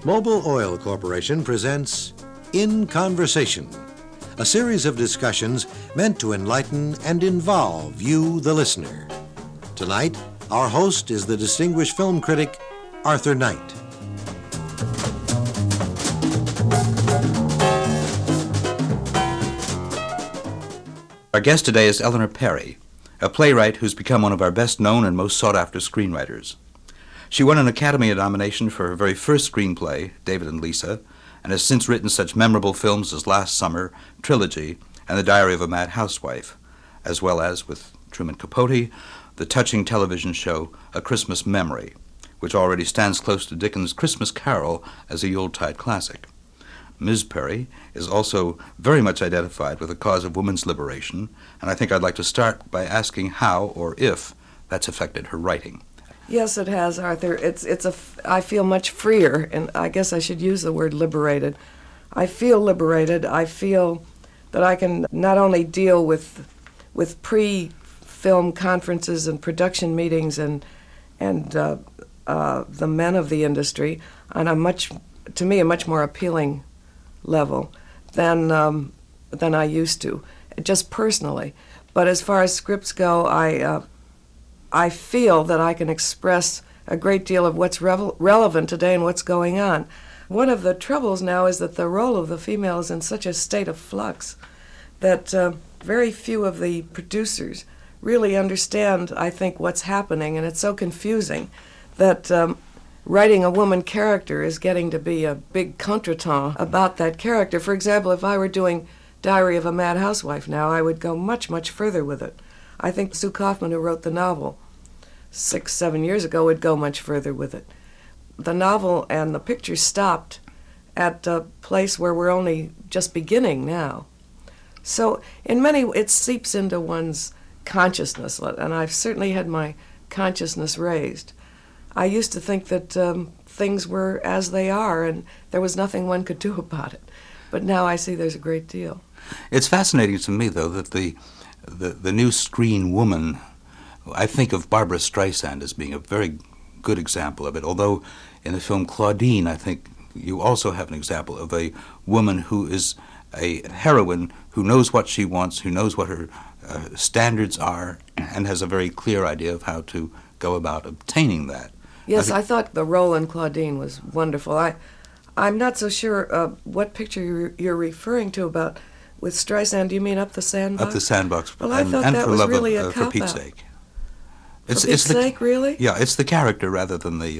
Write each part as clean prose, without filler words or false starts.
Mobil Oil Corporation presents In Conversation, a series of discussions meant to enlighten and involve you, the listener. Tonight, our host is the distinguished film critic, Arthur Knight. Our guest today is Eleanor Perry, a playwright who's become one of our best-known and most sought-after screenwriters. She won an Academy nomination for her very first screenplay, David and Lisa, and has since written such memorable films as Last Summer, Trilogy, and The Diary of a Mad Housewife, as well as, with Truman Capote, the touching television show A Christmas Memory, which already stands close to Dickens' Christmas Carol as a Yuletide classic. Ms. Perry is also very much identified with the cause of women's liberation, and I think I'd like to start by asking how, or if, that's affected her writing. Yes, it has, Arthur. I feel much freer, and I guess I should use the word liberated. I feel liberated. I feel that I can not only deal with pre-film conferences and production meetings and the men of the industry on a much more appealing level than I used to, just personally. But as far as scripts go, I feel that I can express a great deal of what's relevant today and what's going on. One of the troubles now is that the role of the female is in such a state of flux that very few of the producers really understand, I think, what's happening, and it's so confusing that writing a woman character is getting to be a big contretemps about that character. For example, if I were doing Diary of a Mad Housewife now, I would go much, much further with it. I think Sue Kaufman, who wrote the novel 6-7 years ago, would go much further with it. The novel and the picture stopped at a place where we're only just beginning now. So it seeps into one's consciousness, and I've certainly had my consciousness raised. I used to think that things were as they are, and there was nothing one could do about it. But now I see there's a great deal. It's fascinating to me, though, that the new screen woman, I think of Barbra Streisand as being a very good example of it, although in the film Claudine, I think you also have an example of a woman who is a heroine who knows what she wants, who knows what her standards are, and has a very clear idea of how to go about obtaining that. Yes, I thought the role in Claudine was wonderful. I'm not so sure what picture you're referring to about with Streisand. Do you mean Up the Sandbox? Up the Sandbox. Well, I thought that was really a For Pete's sake. For Pete's sake, really? Yeah, it's the character rather than the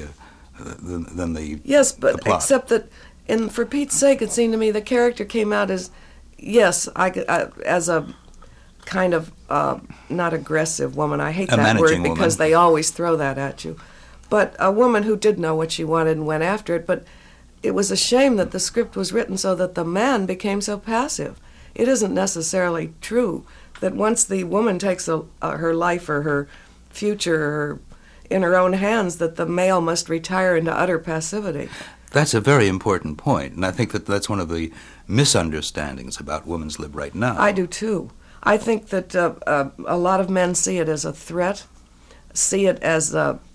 Yes, but the plot. Except that For Pete's sake, it seemed to me the character came out as, yes, as a kind of not aggressive woman. I hate that word because they always throw that at you. But a woman who did know what she wanted and went after it. But it was a shame that the script was written so that the man became so passive. It isn't necessarily true that once the woman takes her life or her future in her own hands, that the male must retire into utter passivity. That's a very important point, and I think that that's one of the misunderstandings about women's lib right now. I do too. I think that a lot of men see it as a threat, see it as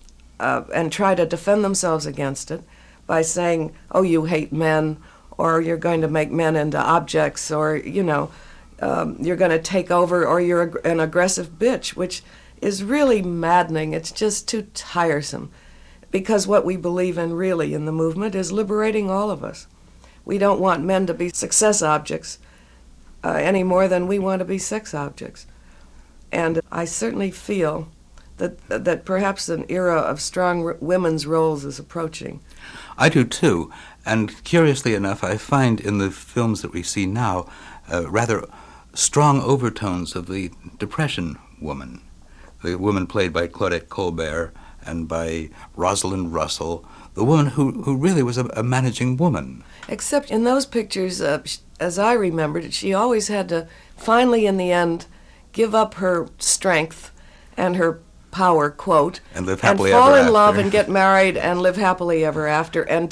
and try to defend themselves against it by saying, oh, you hate men, or you're going to make men into objects, or, you're going to take over, or you're an aggressive bitch, which is really maddening. It's just too tiresome. Because what we believe in really in the movement is liberating all of us. We don't want men to be success objects any more than we want to be sex objects. And I certainly feel that perhaps an era of strong women's roles is approaching. I do too. And curiously enough, I find in the films that we see now rather strong overtones of the Depression woman. The woman played by Claudette Colbert and by Rosalind Russell, the woman who really was a managing woman. Except in those pictures, as I remembered, she always had to finally, in the end, give up her strength and her power, quote, and live happily and fall ever in after. love and get married and live happily ever after and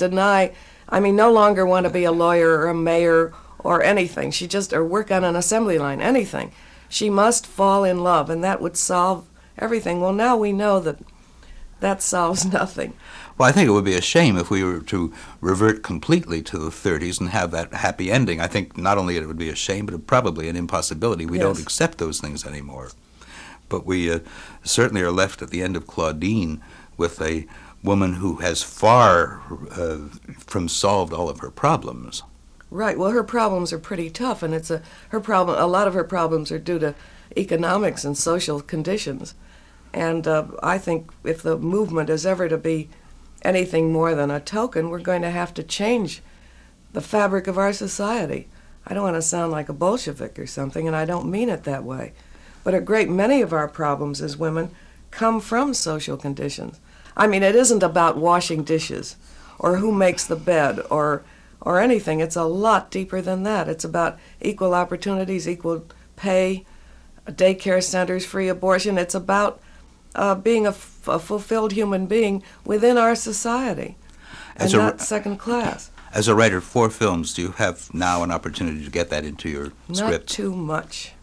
no longer want to be a lawyer or a mayor or anything. Or work on an assembly line, anything. She must fall in love, and that would solve everything. Well, now we know that solves nothing. Well, I think it would be a shame if we were to revert completely to the 30s and have that happy ending. I think not only it would be a shame, but probably an impossibility. We don't accept those things anymore. But we certainly are left at the end of Claudine with a woman who has far from solved all of her problems. Right. Well, her problems are pretty tough, and her problem. A lot of her problems are due to economics and social conditions. And I think if the movement is ever to be anything more than a token, we're going to have to change the fabric of our society. I don't want to sound like a Bolshevik or something, and I don't mean it that way. But a great many of our problems as women come from social conditions. I mean, it isn't about washing dishes or who makes the bed or anything. It's a lot deeper than that. It's about equal opportunities, equal pay, daycare centers, free abortion. It's about being a fulfilled human being within our society, and not second class. As a writer for films, do you have now an opportunity to get that into your script? Not too much.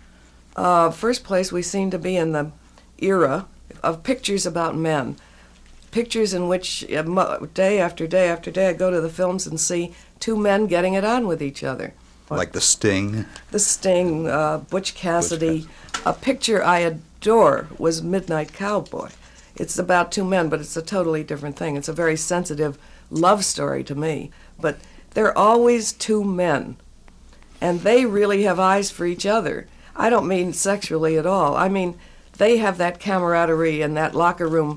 First place, we seem to be in the era of pictures about men. Pictures in which day after day after day I go to the films and see two men getting it on with each other. Like The Sting? The Sting, Butch Cassidy. A picture I adore was Midnight Cowboy. It's about two men, but it's a totally different thing. It's a very sensitive love story to me. But they're always two men, and they really have eyes for each other. I don't mean sexually at all. I mean, they have that camaraderie and that locker room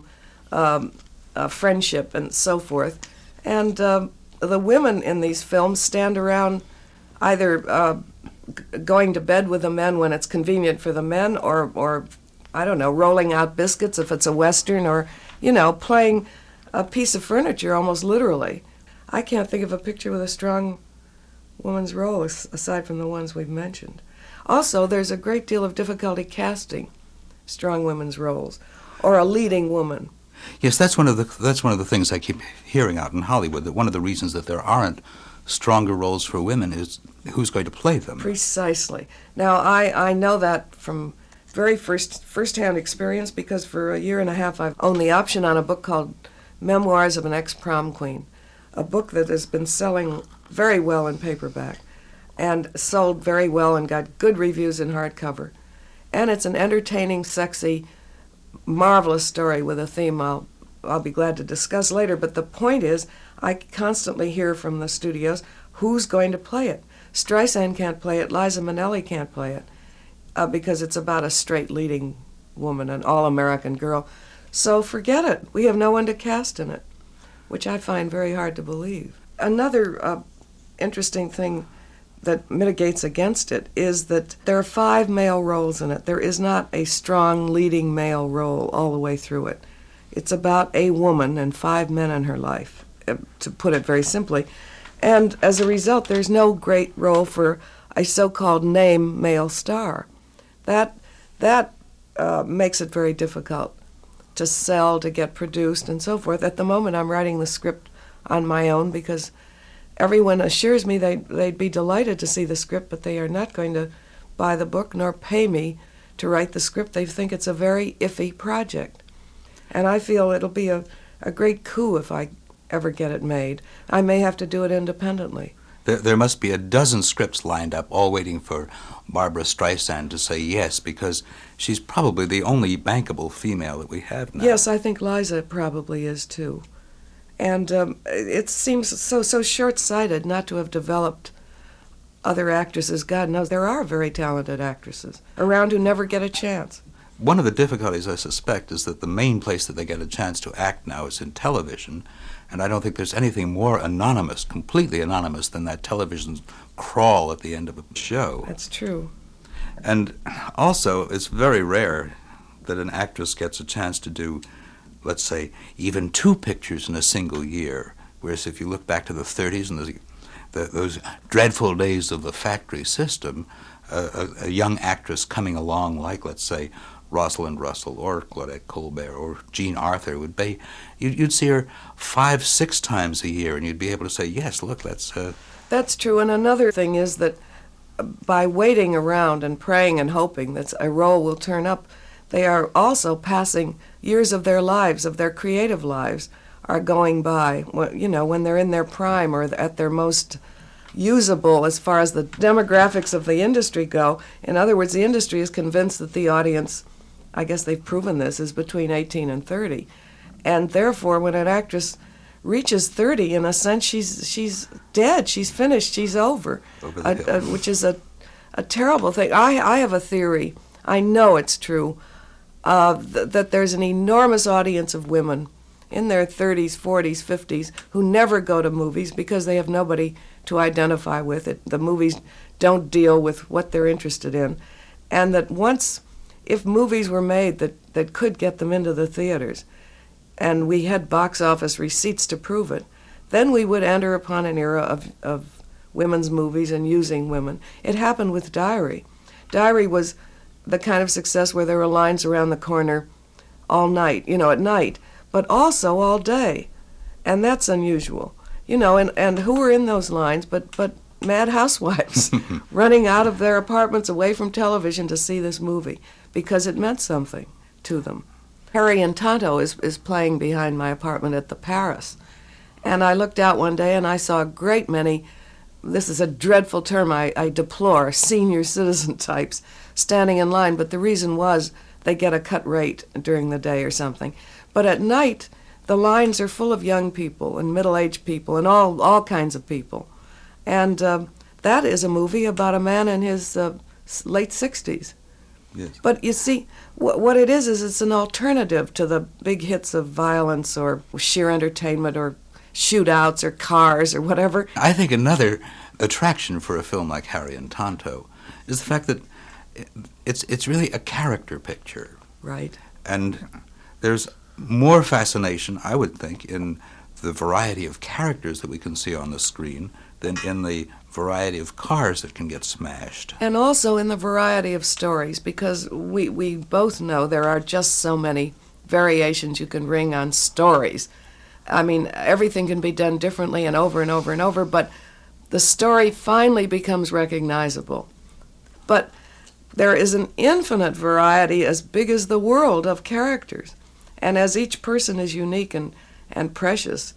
friendship and so forth. And the women in these films stand around either going to bed with the men when it's convenient for the men, or I don't know, rolling out biscuits if it's a Western, or, playing a piece of furniture almost literally. I can't think of a picture with a strong woman's role aside from the ones we've mentioned. Also, there's a great deal of difficulty casting strong women's roles, or a leading woman. Yes, that's one of the things I keep hearing out in Hollywood, that one of the reasons that there aren't stronger roles for women is who's going to play them. Precisely. Now, I know that from very first-hand experience, because for a year and a half I've owned the option on a book called Memoirs of an Ex-Prom Queen, a book that has been selling very well in paperback and sold very well and got good reviews in hardcover. And it's an entertaining, sexy, marvelous story with a theme I'll be glad to discuss later. But the point is, I constantly hear from the studios, who's going to play it? Streisand can't play it, Liza Minnelli can't play it, because it's about a straight leading woman, an all-American girl. So forget it. We have no one to cast in it, which I find very hard to believe. Another interesting thing that mitigates against it is that there are 5 male roles in it. There is not a strong leading male role all the way through it. It's about a woman and 5 men in her life, to put it very simply. And as a result, there's no great role for a so-called name male star. That makes it very difficult to sell, to get produced, and so forth. At the moment, I'm writing the script on my own because everyone assures me they'd be delighted to see the script, but they are not going to buy the book nor pay me to write the script. They think it's a very iffy project. And I feel it'll be a great coup if I ever get it made. I may have to do it independently. There must be a dozen scripts lined up, all waiting for Barbra Streisand to say yes, because she's probably the only bankable female that we have now. Yes, I think Liza probably is, too. And it seems so short-sighted not to have developed other actresses. God knows there are very talented actresses around who never get a chance. One of the difficulties, I suspect, is that the main place that they get a chance to act now is in television, and I don't think there's anything more anonymous, completely anonymous, than that television crawl at the end of a show. That's true. And also, it's very rare that an actress gets a chance to do, let's say, even 2 pictures in a single year, whereas if you look back to the 30s and those dreadful days of the factory system, a young actress coming along like, let's say, Rosalind Russell or Claudette Colbert or Jean Arthur would be, you'd see her 5-6 times a year, and you'd be able to say, yes, look, That's true, and another thing is that by waiting around and praying and hoping that a role will turn up, they are also passing years of their lives, of their creative lives, are going by, when they're in their prime or at their most usable as far as the demographics of the industry go. In other words, the industry is convinced that the audience, I guess they've proven this, is between 18 and 30. And therefore, when an actress reaches 30, in a sense, she's dead, she's finished, she's over the hill. Which is a terrible thing. I have a theory, I know it's true, that there's an enormous audience of women in their 30s, 40s, 50s who never go to movies because they have nobody to identify with it. The movies don't deal with what they're interested in. And that if movies were made that could get them into the theaters, and we had box office receipts to prove it, then we would enter upon an era of women's movies and using women. It happened with Diary. Diary was the kind of success where there were lines around the corner all night, at night, but also all day. And that's unusual. And who were in those lines but mad housewives running out of their apartments away from television to see this movie because it meant something to them. Harry and Tonto is playing behind my apartment at the Paris. And I looked out one day and I saw a great many, this is a dreadful term I deplore, senior citizen types standing in line, but the reason was they get a cut rate during the day or something. But at night, the lines are full of young people and middle-aged people and all kinds of people. And that is a movie about a man in his late 60s. Yes. But you see, what it is it's an alternative to the big hits of violence or sheer entertainment or shootouts or cars or whatever. I think another attraction for a film like Harry and Tonto is the fact that it's really a character picture. Right. And there's more fascination, I would think, in the variety of characters that we can see on the screen than in the variety of cars that can get smashed. And also in the variety of stories, because we both know there are just so many variations you can bring on stories. I mean, everything can be done differently and over and over and over, but the story finally becomes recognizable. But there is an infinite variety as big as the world of characters. And as each person is unique and precious,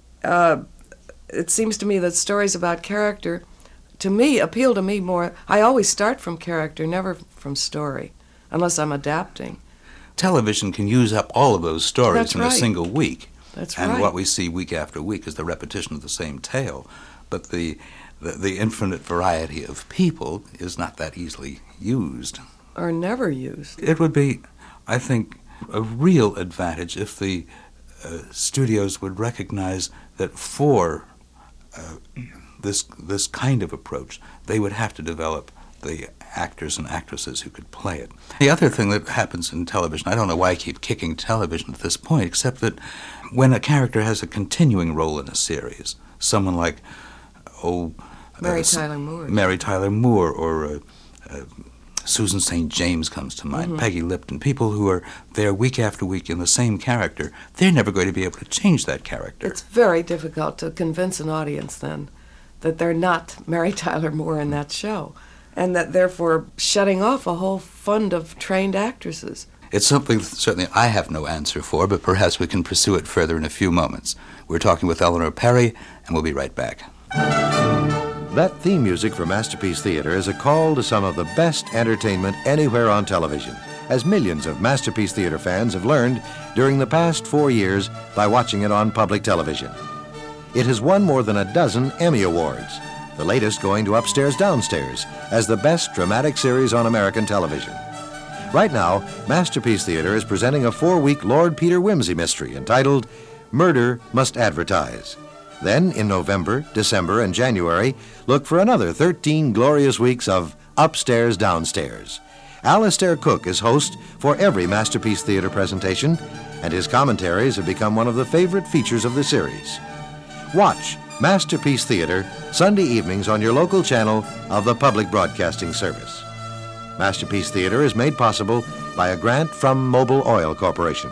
it seems to me that stories about character, to me, appeal to me more. I always start from character, never from story, unless I'm adapting. Television can use up all of those stories That's in right. a single week. That's and right. what we see week after week is the repetition of the same tale. But the infinite variety of people is not that easily used. Or never used. It would be, I think, a real advantage if the studios would recognize that for this kind of approach, they would have to develop the actors and actresses who could play it. The other thing that happens in television, I don't know why I keep kicking television at this point, except that when a character has a continuing role in a series, someone like, Mary Tyler Moore, or Susan St. James comes to mind, Peggy Lipton, people who are there week after week in the same character, they're never going to be able to change that character. It's very difficult to convince an audience then that they're not Mary Tyler Moore in that show, and that therefore shutting off a whole fund of trained actresses. It's something certainly I have no answer for, but perhaps we can pursue it further in a few moments. We're talking with Eleanor Perry, and we'll be right back. That theme music for Masterpiece Theater is a call to some of the best entertainment anywhere on television, as millions of Masterpiece Theater fans have learned during the past 4 years by watching it on public television. It has won more than a dozen Emmy Awards, the latest going to Upstairs Downstairs as the best dramatic series on American television. Right now, Masterpiece Theater is presenting a 4-week Lord Peter Wimsey mystery entitled Murder Must Advertise. Then, in November, December, and January, look for another 13 glorious weeks of Upstairs Downstairs. Alastair Cook is host for every Masterpiece Theater presentation, and his commentaries have become one of the favorite features of the series. Watch Masterpiece Theater Sunday evenings on your local channel of the Public Broadcasting Service. Masterpiece Theater is made possible by a grant from Mobil Oil Corporation.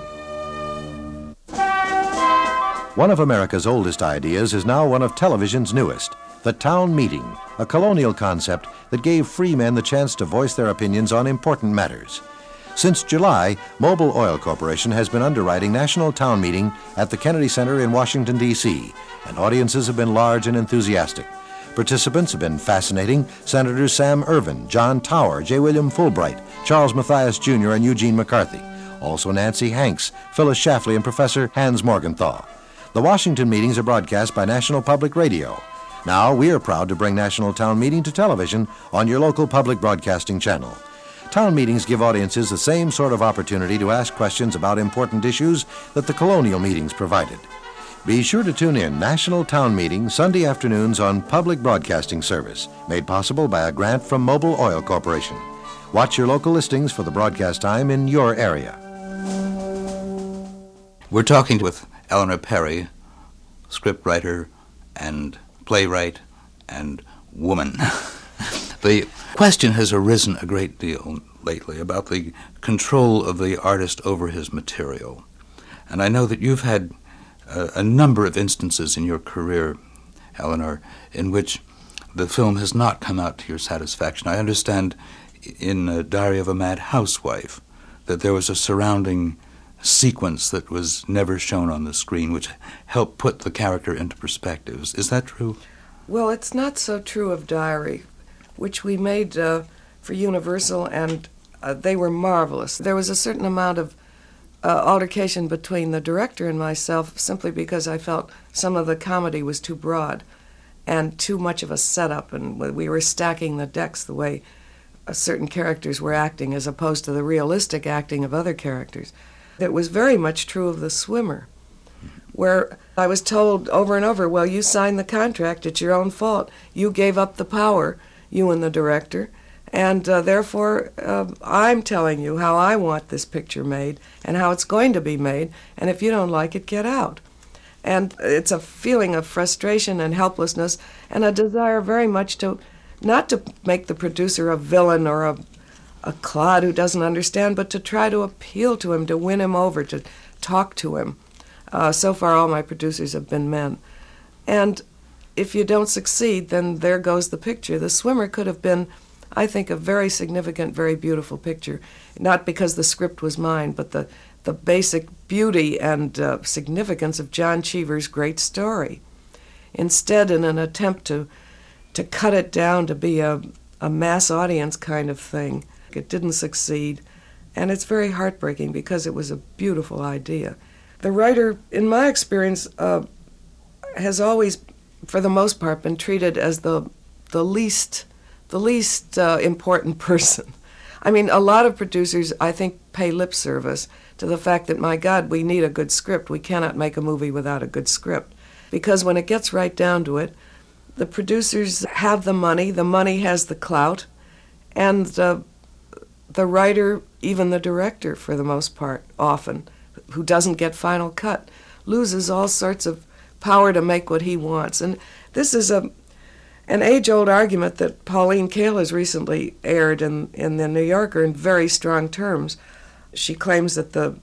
One of America's oldest ideas is now one of television's newest, the town meeting, a colonial concept that gave free men the chance to voice their opinions on important matters. Since July, Mobil Oil Corporation has been underwriting National Town Meeting at the Kennedy Center in Washington, D.C., and audiences have been large and enthusiastic. Participants have been fascinating Senators Sam Ervin, John Tower, J. William Fulbright, Charles Mathias Jr., and Eugene McCarthy. Also Nancy Hanks, Phyllis Schlafly, and Professor Hans Morgenthau. The Washington meetings are broadcast by National Public Radio. Now, we are proud to bring National Town Meeting to television on your local public broadcasting channel. Town meetings give audiences the same sort of opportunity to ask questions about important issues that the colonial meetings provided. Be sure to tune in National Town Meeting Sunday afternoons on Public Broadcasting Service, made possible by a grant from Mobil Oil Corporation. Watch your local listings for the broadcast time in your area. We're talking with Eleanor Perry, scriptwriter and playwright and woman. The question has arisen a great deal lately about the control of the artist over his material. And I know that you've had a number of instances in your career, Eleanor, in which the film has not come out to your satisfaction. I understand in Diary of a Mad Housewife that there was a surrounding sequence that was never shown on the screen, which helped put the character into perspectives. Is that true? Well, it's not so true of Diary, which we made for Universal, and they were marvelous. There was a certain amount of altercation between the director and myself simply because I felt some of the comedy was too broad and too much of a setup, and we were stacking the decks the way certain characters were acting as opposed to the realistic acting of other characters. It was very much true of The Swimmer, where I was told over and over, well, you signed the contract, it's your own fault. You gave up the power, you and the director, and therefore I'm telling you how I want this picture made and how it's going to be made, and if you don't like it, get out. And it's a feeling of frustration and helplessness and a desire very much to, not to make the producer a villain or a clod who doesn't understand, but to try to appeal to him, to win him over, to talk to him. So far, all my producers have been men. And if you don't succeed, then there goes the picture. The Swimmer could have been, I think, a very significant, very beautiful picture, not because the script was mine, but the basic beauty and significance of John Cheever's great story. Instead, in an attempt to cut it down to be a mass audience kind of thing, it didn't succeed, and it's very heartbreaking because it was a beautiful idea. The writer, in my experience, has always, for the most part, been treated as the least important person. I mean, a lot of producers, I think, pay lip service to the fact that, my God, we need a good script. We cannot make a movie without a good script. Because when it gets right down to it, the producers have the money has the clout, and the writer, even the director for the most part, often, who doesn't get final cut, loses all sorts of power to make what he wants. And this is an age-old argument that Pauline Kael has recently aired in the New Yorker in very strong terms. She claims that the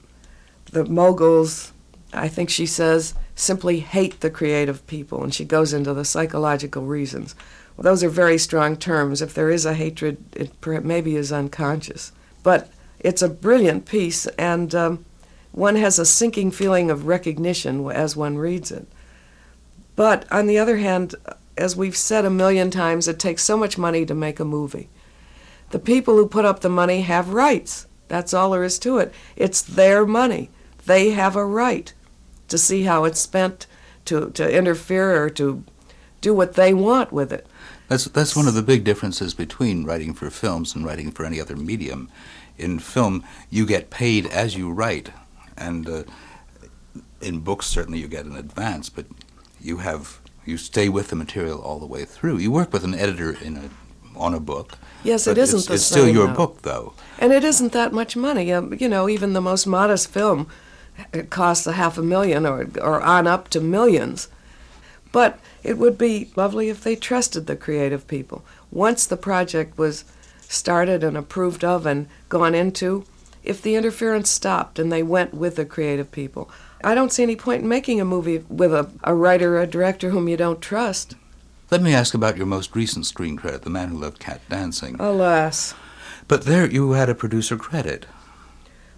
moguls, I think she says, simply hate the creative people, and she goes into the psychological reasons. Well, those are very strong terms. If there is a hatred, it maybe is unconscious. But it's a brilliant piece, and one has a sinking feeling of recognition as one reads it. But on the other hand, as we've said a million times, it takes so much money to make a movie. The people who put up the money have rights. That's all there is to it. It's their money. They have a right to see how it's spent, to interfere or to do what they want with it. That's one of the big differences between writing for films and writing for any other medium. In film, you get paid as you write, and in books, certainly you get an advance, but you stay with the material all the way through. You work with an editor on a book. Yes, it isn't the same. It's still your book, though. And it isn't that much money. Even the most modest film, it costs $500,000 or on up to millions. But it would be lovely if they trusted the creative people. Once the project was started and approved of and gone into, if the interference stopped and they went with the creative people, I don't see any point in making a movie with a writer or a director whom you don't trust. Let me ask about your most recent screen credit, The Man Who Loved Cat Dancing. Alas. But there you had a producer credit.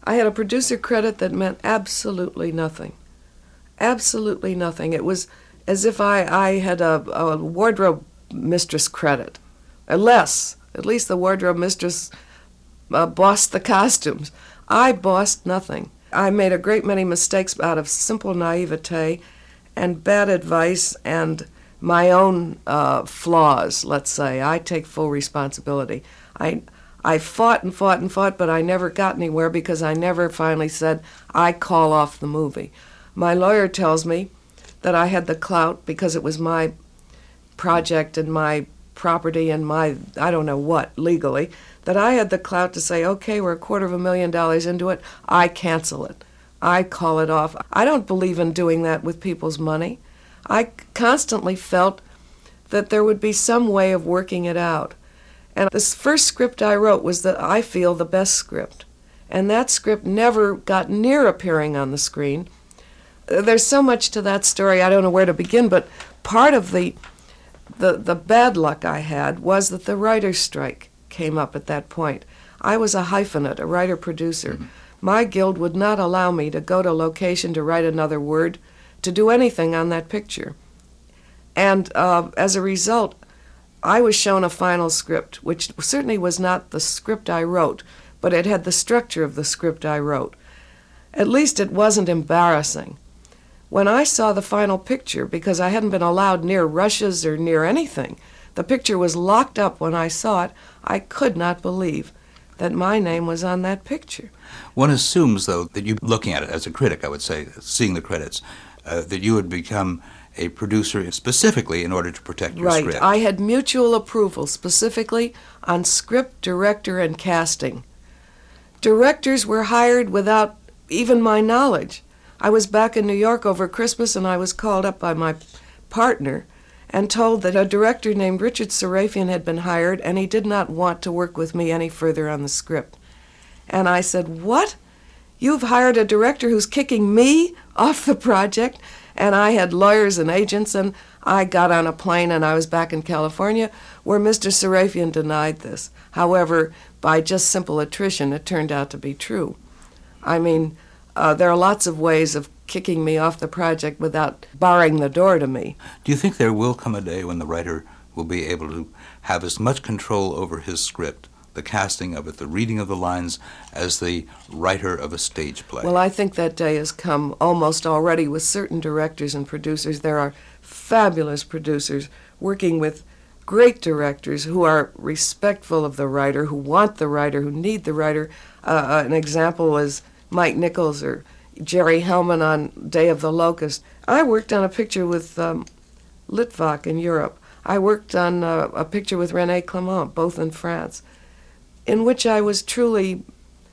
I had a producer credit that meant absolutely nothing. Absolutely nothing. It was as if I had a wardrobe mistress credit. Less. At least the wardrobe mistress bossed the costumes. I bossed nothing. I made a great many mistakes out of simple naivete and bad advice and my own flaws, let's say. I take full responsibility. I fought and fought and fought, but I never got anywhere because I never finally said, I call off the movie. My lawyer tells me that I had the clout because it was my project and my property and my, I don't know what, legally, that I had the clout to say, okay, we're $250,000 into it, I cancel it. I call it off. I don't believe in doing that with people's money. I constantly felt that there would be some way of working it out. And this first script I wrote was that I feel the best script. And that script never got near appearing on the screen. There's so much to that story, I don't know where to begin, but part of the bad luck I had was that the writer's strike came up at that point. I was a hyphenate, a writer-producer. Mm-hmm. My guild would not allow me to go to location to write another word, to do anything on that picture. And as a result, I was shown a final script, which certainly was not the script I wrote, but it had the structure of the script I wrote. At least it wasn't embarrassing. When I saw the final picture, because I hadn't been allowed near rushes or near anything, the picture was locked up when I saw it, I could not believe that my name was on that picture. One assumes, though, that you, looking at it as a critic, I would say, seeing the credits, that you had become a producer specifically in order to protect your script. Right. I had mutual approval specifically on script, director, and casting. Directors were hired without even my knowledge. I was back in New York over Christmas, and I was called up by my partner and told that a director named Richard Sarafian had been hired, and he did not want to work with me any further on the script. And I said, "What? You've hired a director who's kicking me off the project?" And I had lawyers and agents, and I got on a plane, and I was back in California, where Mr. Sarafian denied this. However, by just simple attrition, it turned out to be true. I mean, there are lots of ways of kicking me off the project without barring the door to me. Do you think there will come a day when the writer will be able to have as much control over his script, the casting of it, the reading of the lines, as the writer of a stage play? Well, I think that day has come almost already with certain directors and producers. There are fabulous producers working with great directors who are respectful of the writer, who want the writer, who need the writer. An example is Mike Nichols or Jerry Hellman on Day of the Locust. I worked on a picture with Litvak in Europe. I worked on a picture with René Clément, both in France, in which I was truly,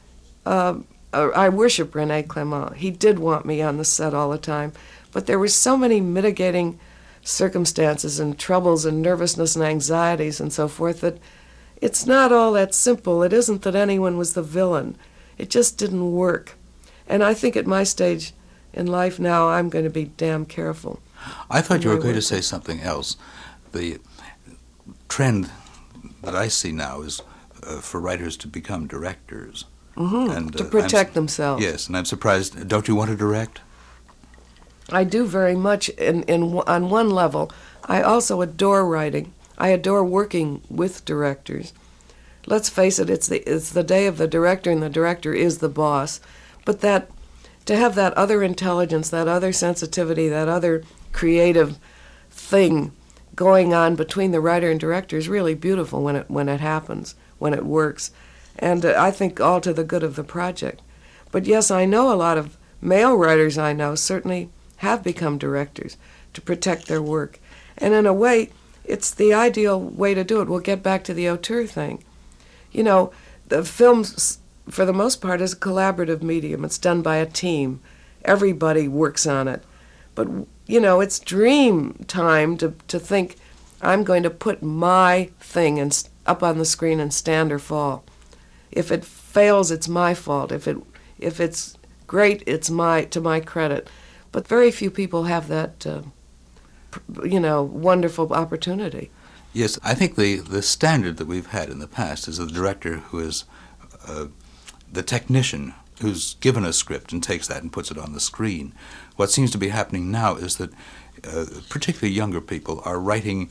I worship René Clément. He did want me on the set all the time, but there were so many mitigating circumstances and troubles and nervousness and anxieties and so forth that it's not all that simple. It isn't that anyone was the villain. It just didn't work. And I think at my stage in life now, I'm going to be damn careful. I thought you were going to say something else. The trend that I see now is for writers to become directors. Mm-hmm. And, to protect themselves. Yes, and I'm surprised. Don't you want to direct? I do very much on one level. I also adore writing. I adore working with directors. Let's face it, it's the day of the director, and the director is the boss. But that to have that other intelligence, that other sensitivity, that other creative thing going on between the writer and director is really beautiful when it happens, when it works. And I think all to the good of the project. But yes, I know a lot of male writers I know certainly have become directors to protect their work. And in a way, it's the ideal way to do it. We'll get back to the auteur thing. You know, the films, for the most part, is a collaborative medium. It's done by a team. Everybody works on it. But, you know, it's dream time to think, I'm going to put my thing up on the screen and stand or fall. If it fails, it's my fault. If it's great, it's to my credit. But very few people have that, wonderful opportunity. Yes, I think the standard that we've had in the past is the director who is the technician who's given a script and takes that and puts it on the screen. What seems to be happening now is that particularly younger people are writing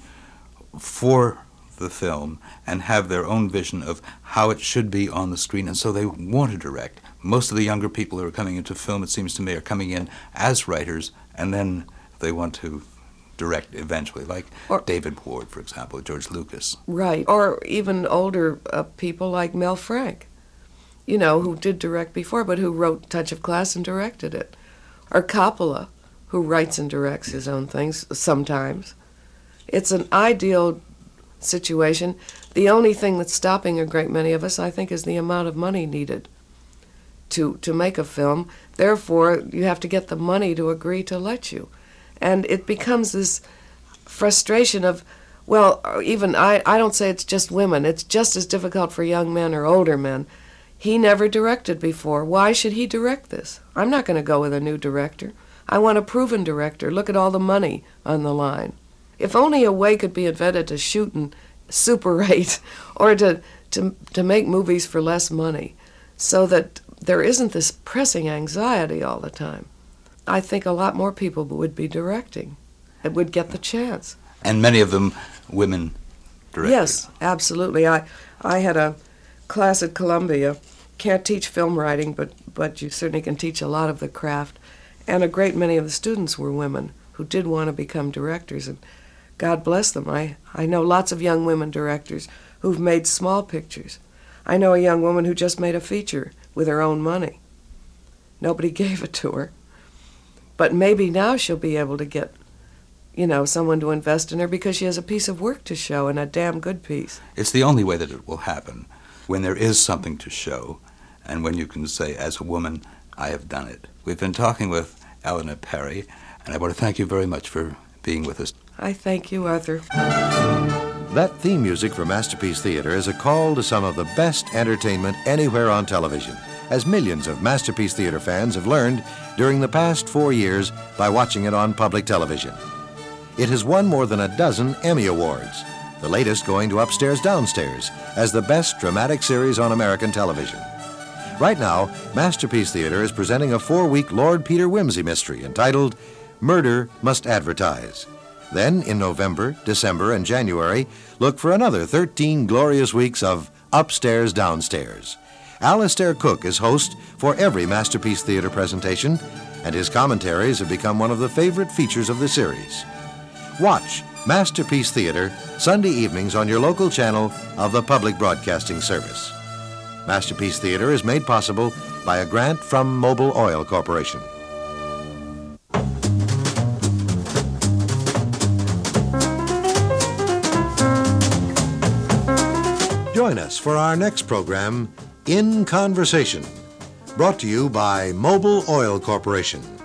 for the film and have their own vision of how it should be on the screen, and so they want to direct. Most of the younger people who are coming into film, it seems to me, are coming in as writers, and then they want to direct eventually, like David Ward, for example, George Lucas. Right, or even older people like Mel Frank, you know, who did direct before, but who wrote Touch of Class and directed it. Or Coppola, who writes and directs his own things sometimes. It's an ideal situation. The only thing that's stopping a great many of us, I think, is the amount of money needed to make a film. Therefore, you have to get the money to agree to let you. And it becomes this frustration of, well, even I don't say it's just women. It's just as difficult for young men or older men. He never directed before. Why should he direct this? I'm not going to go with a new director. I want a proven director. Look at all the money on the line. If only a way could be invented to shoot in Super 8 or to make movies for less money so that there isn't this pressing anxiety all the time. I think a lot more people would be directing and would get the chance. And many of them women directors. Yes, absolutely. I had a class at Columbia. Can't teach film writing, but you certainly can teach a lot of the craft. And a great many of the students were women who did want to become directors, and God bless them. I know lots of young women directors who've made small pictures. I know a young woman who just made a feature with her own money. Nobody gave it to her. But maybe now she'll be able to get, you know, someone to invest in her because she has a piece of work to show, and a damn good piece. It's the only way that it will happen, when there is something to show, and when you can say, as a woman, I have done it. We've been talking with Eleanor Perry, and I want to thank you very much for being with us. I thank you, Arthur. That theme music for Masterpiece Theater is a call to some of the best entertainment anywhere on television, as millions of Masterpiece Theater fans have learned during the past 4 years by watching it on public television. It has won more than a dozen Emmy Awards, the latest going to Upstairs Downstairs as the best dramatic series on American television. Right now, Masterpiece Theater is presenting a 4-week Lord Peter Wimsey mystery entitled Murder Must Advertise. Then, in November, December, and January, look for another 13 glorious weeks of Upstairs Downstairs. Alistair Cook is host for every Masterpiece Theater presentation, and his commentaries have become one of the favorite features of the series. Watch Masterpiece Theater Sunday evenings on your local channel of the Public Broadcasting Service. Masterpiece Theater is made possible by a grant from Mobil Oil Corporation. Join us for our next program, In Conversation, brought to you by Mobil Oil Corporation.